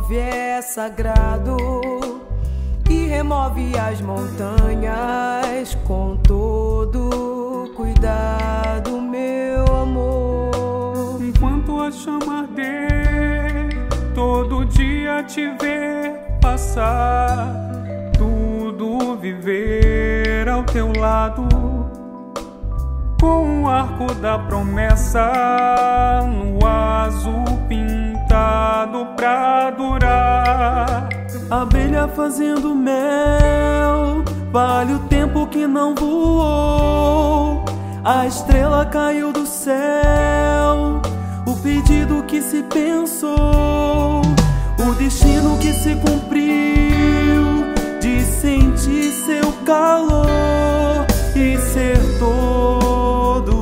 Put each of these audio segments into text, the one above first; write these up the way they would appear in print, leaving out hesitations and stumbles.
move é sagrado e remove as montanhas com todo cuidado, meu amor. Enquanto a chama arder, todo dia te ver passar, tudo viver ao teu lado, com o arco da promessa no azul pintado pra durar. Abelha fazendo mel, vale o tempo que não voou. A estrela caiu do céu, o pedido que se pensou, o destino que se cumpriu, de sentir seu calor e ser todo.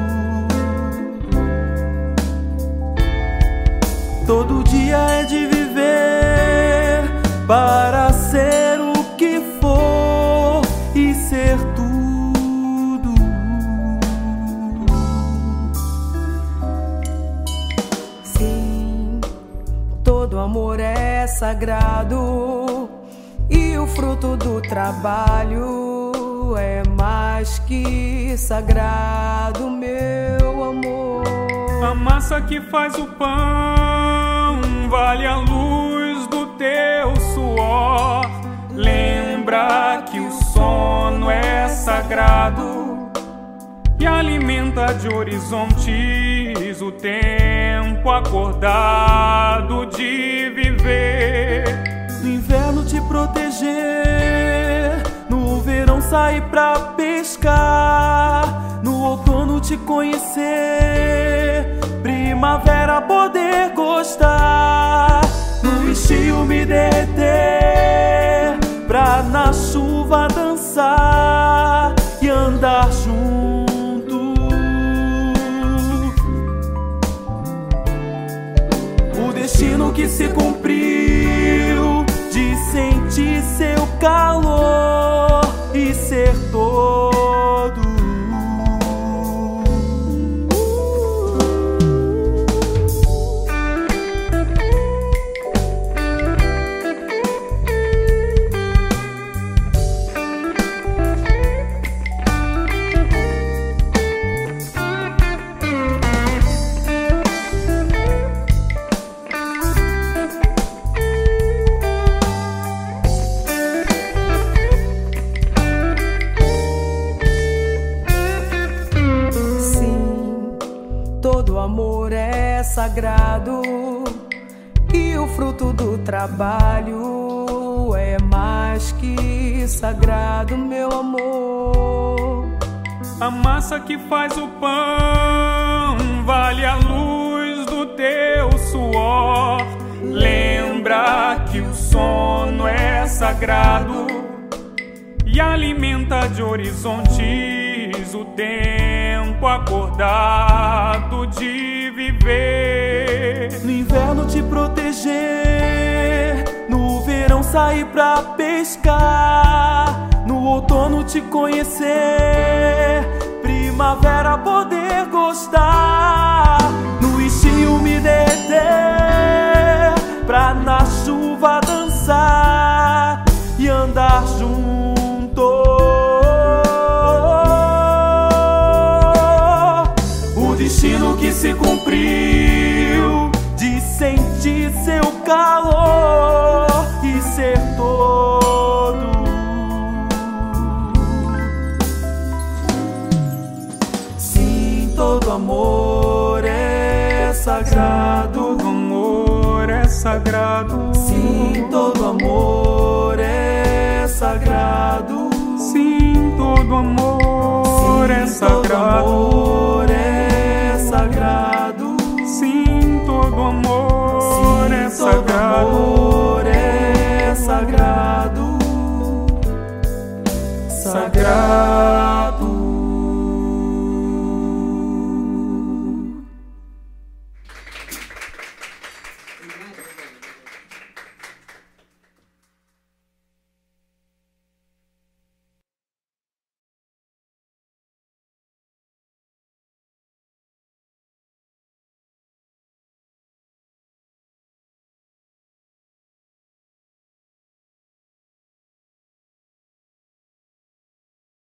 Todo dia é de viver para ser o que for e ser tudo. Sim, todo amor é sagrado e o fruto do trabalho é mais que sagrado, meu amor. A massa que faz o pão vale a luz do teu suor. Lembra que o sono é sagrado e alimenta de horizontes o tempo acordado de viver. No inverno te proteger, no verão sair pra pescar, no outono te conhecer, primavera poder gostar, no estio me derreter, pra na chuva dançar e andar junto. O destino que se cumpriu, de sentir seu calor e ser todo. Todo amor é sagrado e o fruto do trabalho é mais que sagrado, meu amor. A massa que faz o pão vale a luz do teu suor. Lembra que o sono é sagrado e alimenta de horizontes o tempo acordado de viver. No inverno te proteger, no verão sair pra pescar, no outono te conhecer, primavera poder gostar, no estio me derreter, pra na chuva dançar e andar junto. O destino que se cumpriu, de sentir seu calor e ser todo. Sim, todo amor é sagrado. Todo amor é sagrado. Sim, todo amor é sagrado. Sim, todo amor é sagrado.